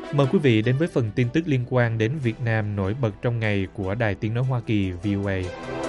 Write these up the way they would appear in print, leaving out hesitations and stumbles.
Mời quý vị đến với phần tin tức liên quan đến Việt Nam nổi bật trong ngày của Đài Tiếng nói Hoa Kỳ VOA.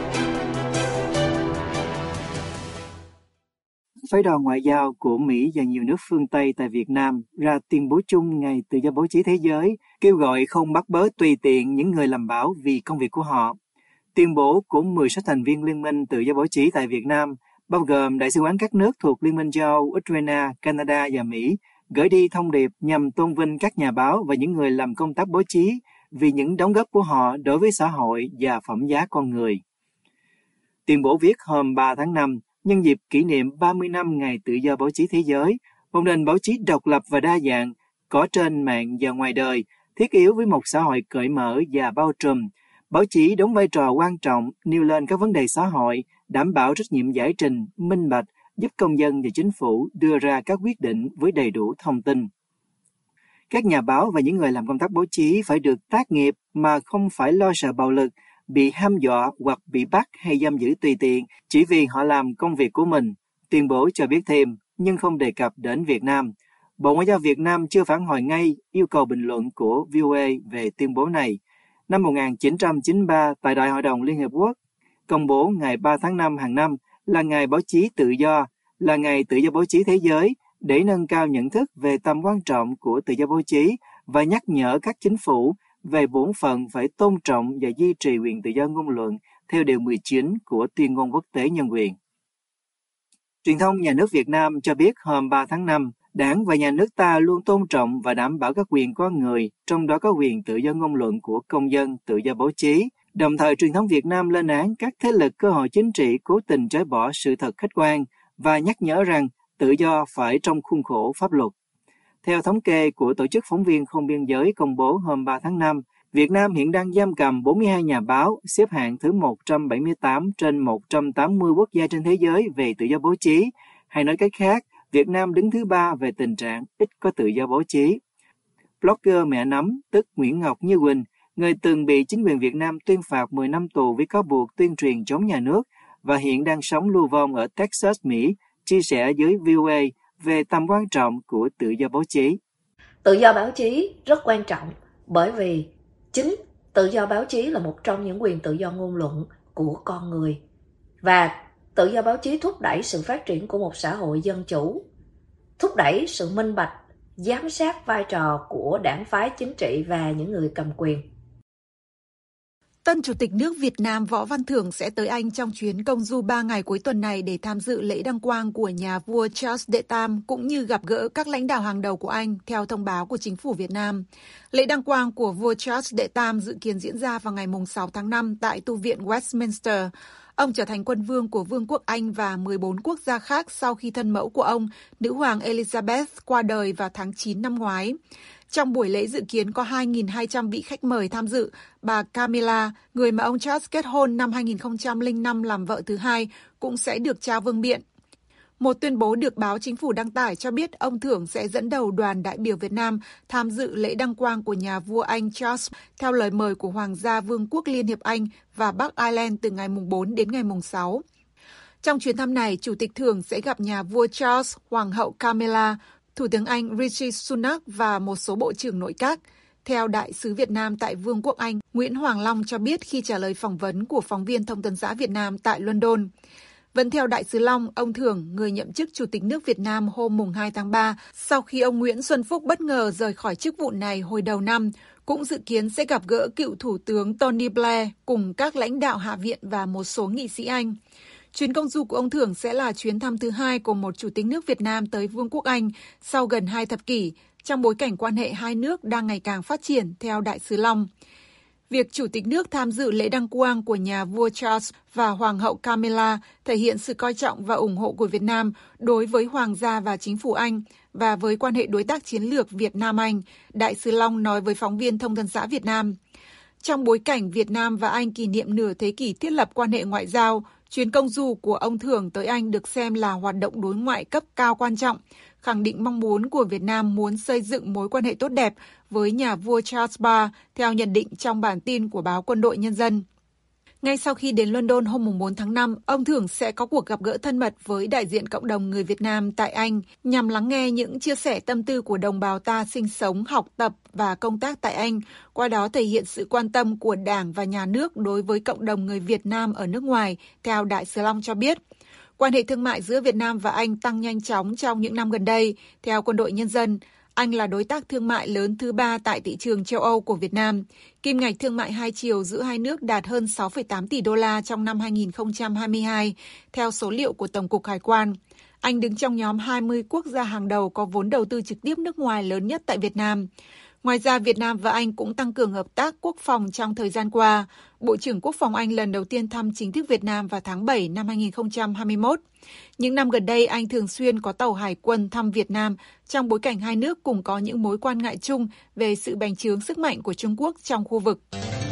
Phái đoàn ngoại giao của Mỹ và nhiều nước phương Tây tại Việt Nam ra tuyên bố chung Ngày Tự do báo chí thế giới, kêu gọi không bắt bớ tùy tiện những người làm báo vì công việc của họ. Tuyên bố của 16 thành viên Liên minh Tự do báo chí tại Việt Nam, bao gồm đại sứ quán các nước thuộc Liên minh châu Âu, Ukraine, Canada và Mỹ, gửi đi thông điệp nhằm tôn vinh các nhà báo và những người làm công tác báo chí vì những đóng góp của họ đối với xã hội và phẩm giá con người. Tuyên bố viết hôm 3 tháng 5, nhân dịp kỷ niệm 30 năm Ngày Tự do báo chí thế giới, một nền báo chí độc lập và đa dạng, có trên mạng và ngoài đời, thiết yếu với một xã hội cởi mở và bao trùm. Báo chí đóng vai trò quan trọng nêu lên các vấn đề xã hội, đảm bảo trách nhiệm giải trình, minh bạch, giúp công dân và chính phủ đưa ra các quyết định với đầy đủ thông tin. Các nhà báo và những người làm công tác báo chí phải được tác nghiệp mà không phải lo sợ bạo lực, bị hăm dọa hoặc bị bắt hay giam giữ tùy tiện chỉ vì họ làm công việc của mình. Tuyên bố cho biết thêm, nhưng không đề cập đến Việt Nam. Bộ Ngoại giao Việt Nam chưa phản hồi ngay yêu cầu bình luận của VOA về tuyên bố này. Năm 1993, tại Đại hội đồng Liên Hợp Quốc, công bố ngày 3 tháng 5 hàng năm là Ngày Báo chí Tự do, là Ngày Tự do báo chí thế giới để nâng cao nhận thức về tầm quan trọng của tự do báo chí và nhắc nhở các chính phủ về bổn phận phải tôn trọng và duy trì quyền tự do ngôn luận theo Điều 19 của Tuyên ngôn Quốc tế Nhân quyền. Truyền thông nhà nước Việt Nam cho biết hôm 3 tháng 5, Đảng và nhà nước ta luôn tôn trọng và đảm bảo các quyền con người, trong đó có quyền tự do ngôn luận của công dân, tự do báo chí. Đồng thời, truyền thông Việt Nam lên án các thế lực cơ hội chính trị cố tình chối bỏ sự thật khách quan và nhắc nhở rằng tự do phải trong khuôn khổ pháp luật. Theo thống kê của Tổ chức Phóng viên Không biên giới công bố hôm 3 tháng 5, Việt Nam hiện đang giam cầm 42 nhà báo, xếp hạng thứ 178 trên 180 quốc gia trên thế giới về tự do báo chí. Hay nói cách khác, Việt Nam đứng thứ 3 về tình trạng ít có tự do báo chí. Blogger Mẹ Nấm, tức Nguyễn Ngọc Như Quỳnh, người từng bị chính quyền Việt Nam tuyên phạt 10 năm tù vì cáo buộc tuyên truyền chống nhà nước và hiện đang sống lưu vong ở Texas, Mỹ, chia sẻ với VOA về tầm quan trọng của tự do báo chí. Tự do báo chí rất quan trọng bởi vì chính tự do báo chí là một trong những quyền tự do ngôn luận của con người. Và tự do báo chí thúc đẩy sự phát triển của một xã hội dân chủ, thúc đẩy sự minh bạch, giám sát vai trò của đảng phái chính trị và những người cầm quyền. Tân Chủ tịch nước Việt Nam Võ Văn Thưởng sẽ tới Anh trong chuyến công du 3 ngày cuối tuần này để tham dự lễ đăng quang của nhà vua Charles đệ Tam cũng như gặp gỡ các lãnh đạo hàng đầu của Anh, theo thông báo của chính phủ Việt Nam. Lễ đăng quang của vua Charles đệ Tam dự kiến diễn ra vào ngày 6 tháng 5 tại Tu viện Westminster. Ông trở thành quân vương của Vương quốc Anh và 14 quốc gia khác sau khi thân mẫu của ông, nữ hoàng Elizabeth, qua đời vào tháng 9 năm ngoái. Trong buổi lễ dự kiến có 2.200 vị khách mời tham dự. Bà Camilla, người mà ông Charles kết hôn năm 2005 làm vợ thứ hai, cũng sẽ được trao vương miện. Một tuyên bố được báo Chính phủ đăng tải cho biết ông Thưởng sẽ dẫn đầu đoàn đại biểu Việt Nam tham dự lễ đăng quang của nhà vua Anh Charles theo lời mời của Hoàng gia Vương quốc Liên hiệp Anh và Bắc Ireland từ ngày 4 đến ngày 6. Trong chuyến thăm này, Chủ tịch Thưởng sẽ gặp nhà vua Charles, Hoàng hậu Camilla, Thủ tướng Anh Rishi Sunak và một số bộ trưởng nội các. Theo Đại sứ Việt Nam tại Vương quốc Anh, Nguyễn Hoàng Long cho biết khi trả lời phỏng vấn của phóng viên Thông tấn xã Việt Nam tại London. Vẫn theo Đại sứ Long, ông Thưởng, người nhậm chức Chủ tịch nước Việt Nam hôm 2 tháng 3, sau khi ông Nguyễn Xuân Phúc bất ngờ rời khỏi chức vụ này hồi đầu năm, cũng dự kiến sẽ gặp gỡ cựu Thủ tướng Tony Blair cùng các lãnh đạo Hạ viện và một số nghị sĩ Anh. Chuyến công du của ông Thưởng sẽ là chuyến thăm thứ hai của một Chủ tịch nước Việt Nam tới Vương quốc Anh sau gần 2 thập kỷ, trong bối cảnh quan hệ hai nước đang ngày càng phát triển, theo Đại sứ Long. Việc Chủ tịch nước tham dự lễ đăng quang của nhà vua Charles và Hoàng hậu Camilla thể hiện sự coi trọng và ủng hộ của Việt Nam đối với Hoàng gia và chính phủ Anh và với quan hệ đối tác chiến lược Việt Nam-Anh, Đại sứ Long nói với phóng viên Thông tấn xã Việt Nam. Trong bối cảnh Việt Nam và Anh kỷ niệm nửa thế kỷ thiết lập quan hệ ngoại giao, chuyến công du của ông Thưởng tới Anh được xem là hoạt động đối ngoại cấp cao quan trọng, khẳng định mong muốn của Việt Nam muốn xây dựng mối quan hệ tốt đẹp với nhà vua Charles III, theo nhận định trong bản tin của báo Quân đội Nhân dân. Ngay sau khi đến London hôm 4 tháng 5, ông Thưởng sẽ có cuộc gặp gỡ thân mật với đại diện cộng đồng người Việt Nam tại Anh nhằm lắng nghe những chia sẻ tâm tư của đồng bào ta sinh sống, học tập và công tác tại Anh, qua đó thể hiện sự quan tâm của Đảng và Nhà nước đối với cộng đồng người Việt Nam ở nước ngoài, theo Đại sứ Long cho biết. Quan hệ thương mại giữa Việt Nam và Anh tăng nhanh chóng trong những năm gần đây. Theo Quân đội Nhân dân, Anh là đối tác thương mại lớn thứ 3 tại thị trường châu Âu của Việt Nam. Kim ngạch thương mại hai chiều giữa hai nước đạt hơn 6,8 tỷ đô la trong năm 2022, theo số liệu của Tổng cục Hải quan. Anh đứng trong nhóm 20 quốc gia hàng đầu có vốn đầu tư trực tiếp nước ngoài lớn nhất tại Việt Nam. Ngoài ra, Việt Nam và Anh cũng tăng cường hợp tác quốc phòng trong thời gian qua. Bộ trưởng Quốc phòng Anh lần đầu tiên thăm chính thức Việt Nam vào tháng 7 năm 2021. Những năm gần đây, Anh thường xuyên có tàu hải quân thăm Việt Nam trong bối cảnh hai nước cùng có những mối quan ngại chung về sự bành trướng sức mạnh của Trung Quốc trong khu vực.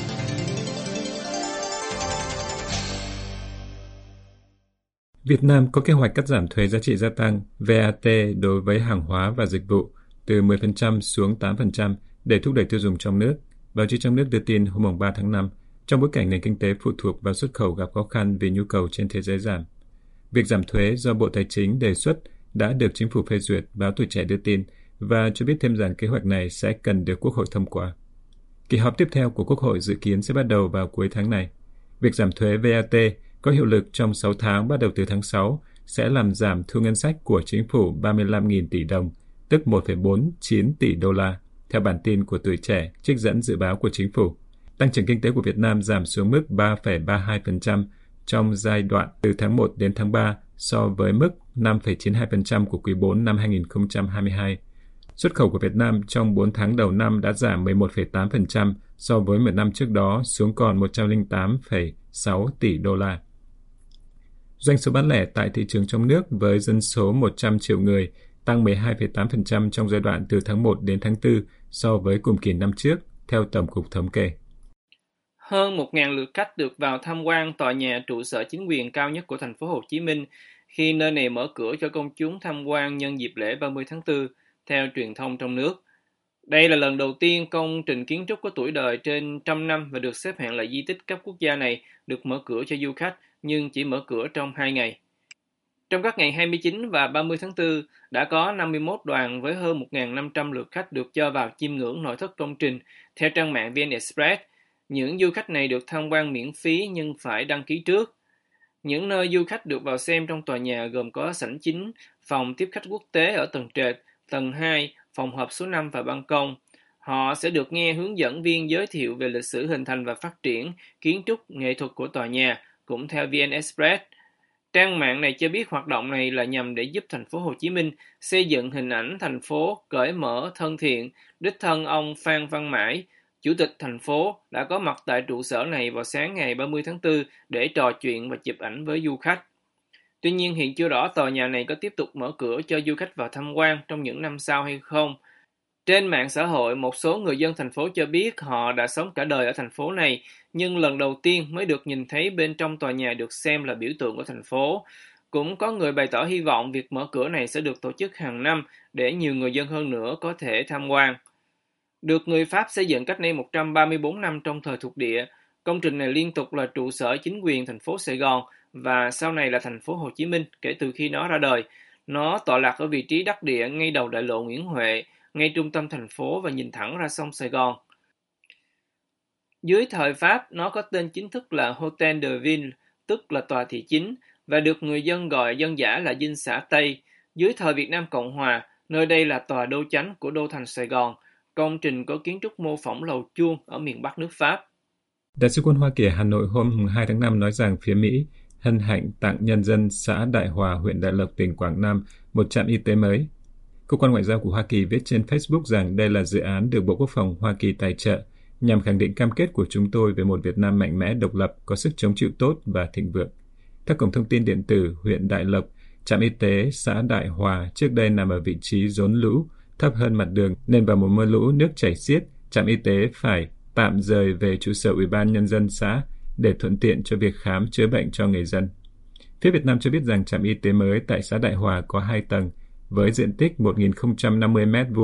Việt Nam có kế hoạch cắt giảm thuế giá trị gia tăng VAT đối với hàng hóa và dịch vụ từ 10% xuống 8% để thúc đẩy tiêu dùng trong nước. Báo chí trong nước đưa tin hôm 3 tháng 5, trong bối cảnh nền kinh tế phụ thuộc vào xuất khẩu gặp khó khăn vì nhu cầu trên thế giới giảm. Việc giảm thuế do Bộ Tài chính đề xuất đã được Chính phủ phê duyệt, Báo Tuổi Trẻ đưa tin, và cho biết thêm rằng kế hoạch này sẽ cần được Quốc hội thông qua. Kỳ họp tiếp theo của Quốc hội dự kiến sẽ bắt đầu vào cuối tháng này. Việc giảm thuế VAT có hiệu lực trong 6 tháng bắt đầu từ tháng 6 sẽ làm giảm thu ngân sách của Chính phủ 35.000 tỷ đồng, tức 1,49 tỷ đô la, theo bản tin của Tuổi Trẻ trích dẫn dự báo của Chính phủ. Tăng trưởng kinh tế của Việt Nam giảm xuống mức 3,32% trong giai đoạn từ tháng 1 đến tháng 3 so với mức 5,92% của quý 4 năm 2022. Xuất khẩu của Việt Nam trong 4 tháng đầu năm đã giảm 11,8% so với một năm trước đó xuống còn 108,6 tỷ đô la. Doanh số bán lẻ tại thị trường trong nước với dân số 100 triệu người tăng 12,8% trong giai đoạn từ tháng 1 đến tháng 4 so với cùng kỳ năm trước, theo Tổng cục Thống kê. Hơn 1.000 lượt khách được vào tham quan tòa nhà trụ sở chính quyền cao nhất của thành phố Hồ Chí Minh khi nơi này mở cửa cho công chúng tham quan nhân dịp lễ 30 tháng 4, theo truyền thông trong nước. Đây là lần đầu tiên công trình kiến trúc có tuổi đời trên 100 năm và được xếp hạng là di tích cấp quốc gia này được mở cửa cho du khách, nhưng chỉ mở cửa trong 2 ngày. Trong các ngày 29 và 30 tháng 4, đã có 51 đoàn với hơn 1.500 lượt khách được cho vào chiêm ngưỡng nội thất công trình, theo trang mạng VN Express. Những du khách này được tham quan miễn phí nhưng phải đăng ký trước. Những nơi du khách được vào xem trong tòa nhà gồm có sảnh chính, phòng tiếp khách quốc tế ở tầng trệt, tầng 2, phòng họp số 5 và ban công. Họ sẽ được nghe hướng dẫn viên giới thiệu về lịch sử hình thành và phát triển, kiến trúc, nghệ thuật của tòa nhà, cũng theo VN Express. Trang mạng này cho biết hoạt động này là nhằm để giúp thành phố Hồ Chí Minh xây dựng hình ảnh thành phố cởi mở, thân thiện. Đích thân ông Phan Văn Mãi, Chủ tịch thành phố, đã có mặt tại trụ sở này vào sáng ngày 30 tháng 4 để trò chuyện và chụp ảnh với du khách. Tuy nhiên, hiện chưa rõ tòa nhà này có tiếp tục mở cửa cho du khách vào tham quan trong những năm sau hay không. Trên mạng xã hội, một số người dân thành phố cho biết họ đã sống cả đời ở thành phố này, nhưng lần đầu tiên mới được nhìn thấy bên trong tòa nhà được xem là biểu tượng của thành phố. Cũng có người bày tỏ hy vọng việc mở cửa này sẽ được tổ chức hàng năm để nhiều người dân hơn nữa có thể tham quan. Được người Pháp xây dựng cách đây 134 năm trong thời thuộc địa, công trình này liên tục là trụ sở chính quyền thành phố Sài Gòn và sau này là thành phố Hồ Chí Minh kể từ khi nó ra đời. Nó tọa lạc ở vị trí đắc địa ngay đầu đại lộ Nguyễn Huệ, ngay trung tâm thành phố và nhìn thẳng ra sông Sài Gòn. Dưới thời Pháp, nó có tên chính thức là Hôtel de Ville, tức là tòa thị chính, và được người dân gọi dân dã là Dinh xã Tây. Dưới thời Việt Nam Cộng Hòa, nơi đây là tòa đô chánh của đô thành Sài Gòn. Công trình có kiến trúc mô phỏng lầu chuông ở miền Bắc nước Pháp. Đại sứ quân Hoa Kỳ ở Hà Nội hôm 2 tháng 5 nói rằng phía Mỹ hân hạnh tặng nhân dân xã Đại Hòa, huyện Đại Lộc, tỉnh Quảng Nam một trạm y tế mới. Cơ quan ngoại giao của Hoa Kỳ viết trên Facebook rằng đây là dự án được Bộ Quốc phòng Hoa Kỳ tài trợ nhằm khẳng định cam kết của chúng tôi về một Việt Nam mạnh mẽ, độc lập, có sức chống chịu tốt và thịnh vượng. Theo cổng thông tin điện tử huyện Đại Lộc, trạm y tế xã Đại Hòa trước đây nằm ở vị trí rốn lũ, thấp hơn mặt đường nên vào mùa mưa lũ nước chảy xiết, trạm y tế phải tạm rời về trụ sở Ủy ban Nhân dân xã để thuận tiện cho việc khám chữa bệnh cho người dân. Phía Việt Nam cho biết rằng trạm y tế mới tại xã Đại Hòa có 2 tầng với diện tích 1.050 m2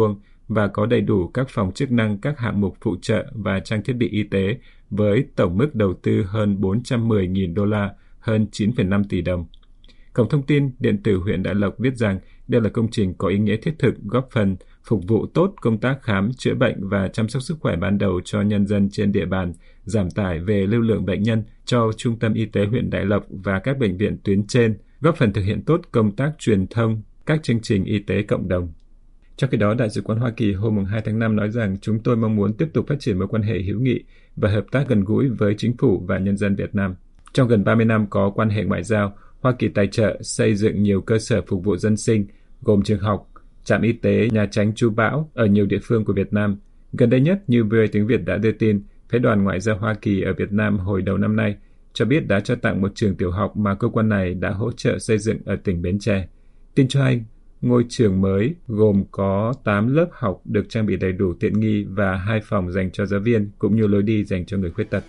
và có đầy đủ các phòng chức năng, các hạng mục phụ trợ và trang thiết bị y tế với tổng mức đầu tư hơn 410.000 đô la, hơn 9,5 tỷ đồng. Cổng thông tin điện tử huyện Đại Lộc viết rằng đây là công trình có ý nghĩa thiết thực góp phần phục vụ tốt công tác khám, chữa bệnh và chăm sóc sức khỏe ban đầu cho nhân dân trên địa bàn, giảm tải về lưu lượng bệnh nhân cho Trung tâm Y tế huyện Đại Lộc và các bệnh viện tuyến trên, góp phần thực hiện tốt công tác truyền thông, các chương trình y tế cộng đồng. Trong khi đó, Đại sứ quán Hoa Kỳ hôm 2 tháng 5 nói rằng chúng tôi mong muốn tiếp tục phát triển mối quan hệ hữu nghị và hợp tác gần gũi với chính phủ và nhân dân Việt Nam. Trong gần 30 năm có quan hệ ngoại giao, Hoa Kỳ tài trợ xây dựng nhiều cơ sở phục vụ dân sinh, gồm trường học, trạm y tế, nhà tránh trú bão ở nhiều địa phương của Việt Nam. Gần đây nhất, như VOA tiếng Việt đã đưa tin, Phái đoàn Ngoại giao Hoa Kỳ ở Việt Nam hồi đầu năm nay cho biết đã cho tặng một trường tiểu học mà cơ quan này đã hỗ trợ xây dựng ở tỉnh Bến Tre. Tin cho hay, ngôi trường mới gồm có 8 lớp học được trang bị đầy đủ tiện nghi và 2 phòng dành cho giáo viên cũng như lối đi dành cho người khuyết tật.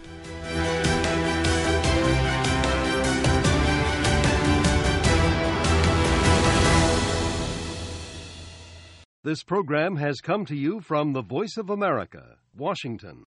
This program has come to you from the Voice of America, Washington.